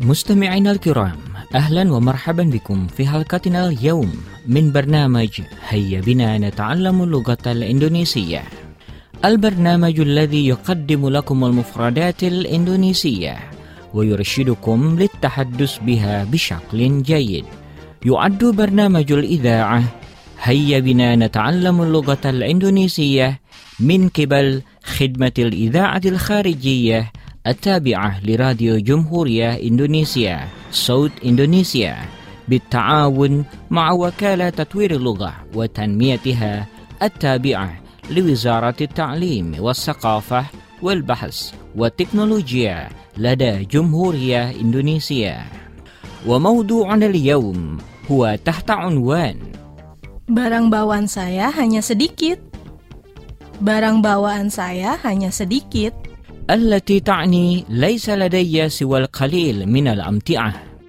مستمعينا الكرام، أهلا ومرحبا بكم في حلقتنا اليوم من برنامج هيا بنا نتعلم اللغة الإندونيسية. البرنامج الذي يقدم لكم المفردات الإندونيسية ويرشدكم للتحدث بها بشكل جيد. يعد برنامج الإذاعة هيا بنا نتعلم اللغة الإندونيسية من قبل خدمة الإذاعة الخارجية التابعة لراديو جمهورية إندونيسيا صوت إندونيسيا بالتعاون مع وكالة تطوير اللغة وتنميتها التابعة لوزارة التعليم والثقافة والبحث والتكنولوجيا لدى جمهورية إندونيسيا. وموضوعنا اليوم هو تحت عنوان Barang bawaan saya hanya sedikit. Barang bawaan saya hanya sedikit. التي تعني ليس لدي سوى القليل من الأمتعة.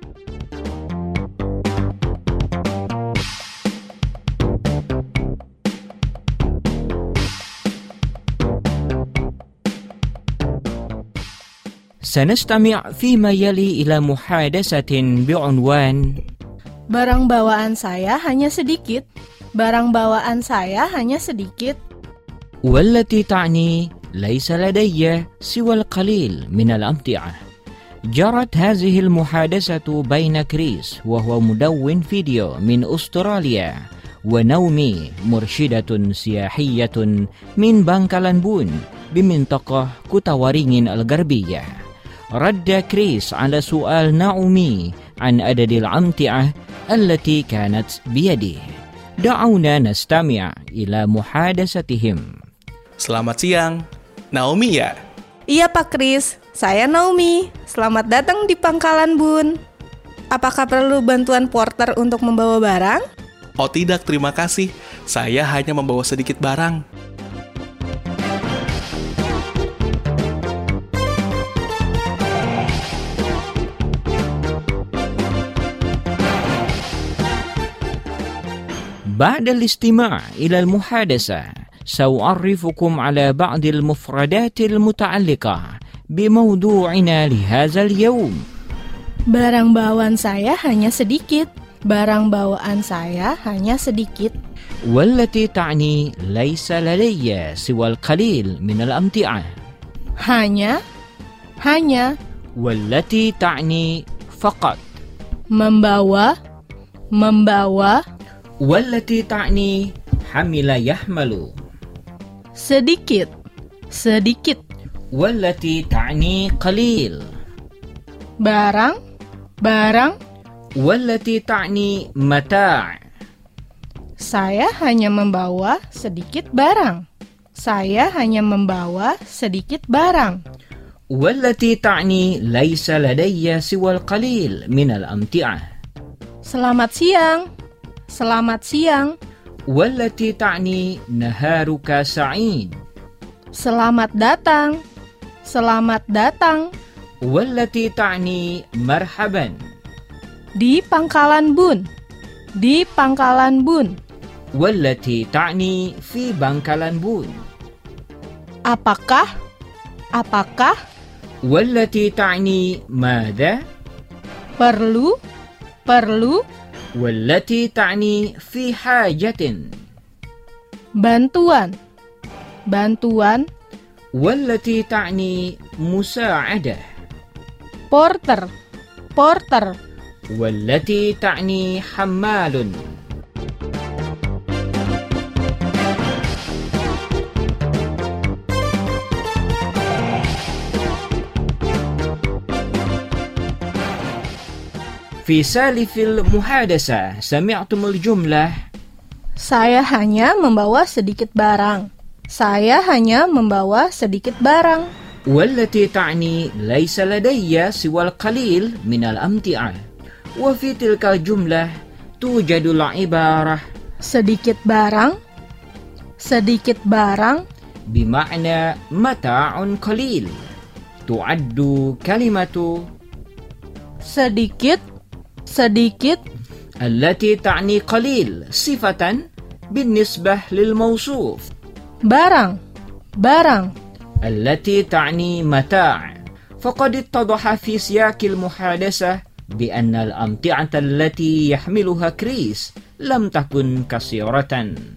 سنستمع فيما يلي إلى محادثة بعنوان Barang bawaan saya hanya sedikit. Barang bawaan saya hanya sedikit. والتي تعني ليس لدي سوى القليل من الأمتعة. جرت هذه المحادثة بين كريس وهو مدون فيديو من أستراليا ونومي مرشدة سياحية من بانكالانبون بمنطقة كوتاوارينغ الغربية. رد كريس على سؤال ناومي عن عدد الأمتعة التي كانت بيده. دعونا نستمع إلى محادثتهم. Selamat siang, Naomi ya? Iya Pak Kris, saya Naomi. Selamat datang di Pangkalan Bun. Apakah perlu bantuan porter untuk membawa barang? Oh tidak, terima kasih. Saya hanya membawa sedikit barang. بعد الاستماع إلى المحادثة سأعرفكم على بعض المفردات المتعلقة بموضوعنا لهذا اليوم. Barang bawaan saya hanya sedikit. Barang bawaan saya hanya sedikit. والتي تعني ليس لدي سوى القليل من الأمتعة. Hanya. والتي تعني فقط. Membawa. والتي تعني حمل يحمل. Sedikit. والتي تعني قليل. Barang. والتي تعني متاع. Saya hanya membawa sedikit barang. والتي تعني ليس لدي سوى القليل من الأمتعة. Selamat siang. والتي تعني نهارك سعيد. Selamat datang. والتي تعني مرحبا. Di Pangkalan Bun. والتي تعني في بانكالانبون. Apakah? والتي تعني ماذا. Perlu. والتي تعني في حاجة. Bantuan. والتي تعني مساعدة. Porter. والتي تعني حمال. في سالف المحادثة سمعتم الجملة Saya hanya membawa sedikit barang. والتي تعني ليس لدي سوى القليل من الأمتعة. وفي تلك الجملة توجد العبارة sedikit barang بمعنى متاع قليل. تعد كلمة sedikit التي تعني قليل صفة بالنسبة للموصوف. barang التي تعني متاع فقد اتضح في سياق المحادثة بأن الأمتعة التي يحملها كريس لم تكن كثيرة.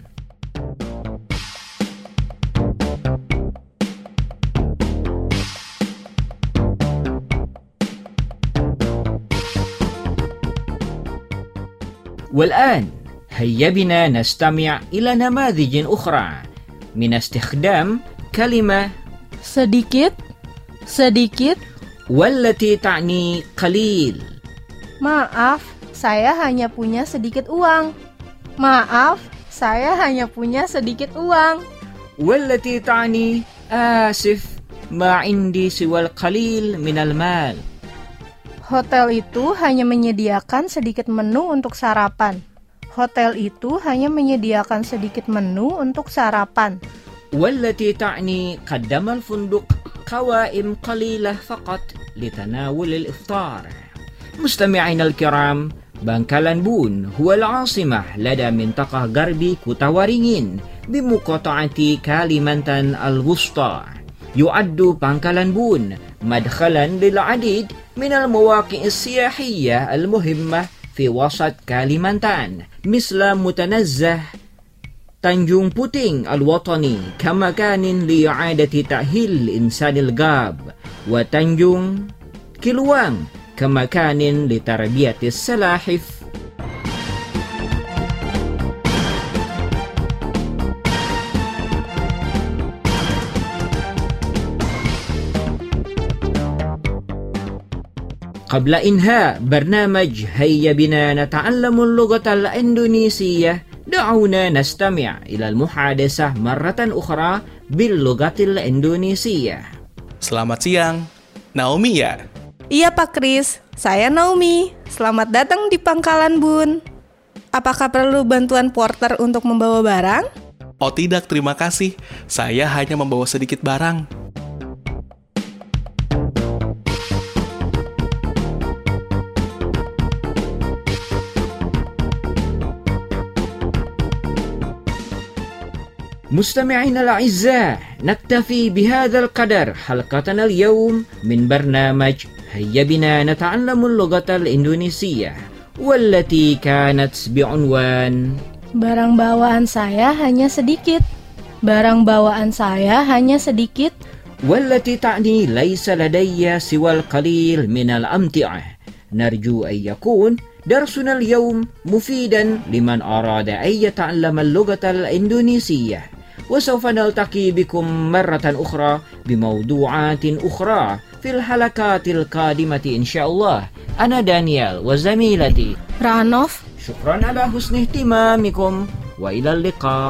والآن هيا بنا نستمع إلى نماذج أخرى من استخدام كلمة Sedikit, sedikit. والتي تعني قليل. Maaf, saya hanya punya sedikit uang. Maaf, saya hanya punya sedikit uang. والتي تعني آسف ما عندي سوى القليل من المال. Hotel itu hanya menyediakan sedikit menu untuk sarapan. Hotel itu hanya menyediakan sedikit menu untuk sarapan. والتي تعني قدم الفندق قوائم قليلة فقط لتناول الإفطار. مستمعينا الكرام، Bangkalan Bun هو العاصمة لدى منطقة غربي كوتا وارينجين بمقاطعة كاليمانتان الوسطى. يعد Bangkalan Bun مدخلا للعديد من المواقع السياحية المهمة في وسط كاليمانتان، مثل متنزه تنجون بوتينغ الوطني كمكان لإعادة تأهيل الإنسان الغاب، وتنجون كيلوان كمكان لتربية السلاحف. قبل إنهاء برنامج هيا بنا نتعلم اللغة الإندونيسية، دعونا نستمع إلى المحادثة مرة أخرى باللغة الإندونيسية. Selamat siang, Naomi ya? Iya Pak Kris, saya Naomi. Selamat datang di Pangkalan Bun. Apakah perlu bantuan porter untuk membawa barang? Oh tidak, terima kasih. Saya hanya membawa sedikit barang. مستمعينا الأعزاء، نكتفي بهذا القدر حلقتنا اليوم من برنامج هيا بنا نتعلم اللغة الإندونيسية، والتي كانت بعنوان Barang bawaan saya hanya sedikit. Barang bawaan saya hanya sedikit. والتي تعني ليس لدي سوى القليل من الأمتعة. نرجو أن يكون درسنا اليوم مفيدا لمن أراد أن يتعلم اللغة الإندونيسية، وسوف نلتقي بكم مرة أخرى بموضوعات أخرى في الحلقات القادمة إن شاء الله. أنا دانيال وزميلتي Ranof. شكرا على حسن اهتمامكم، وإلى اللقاء.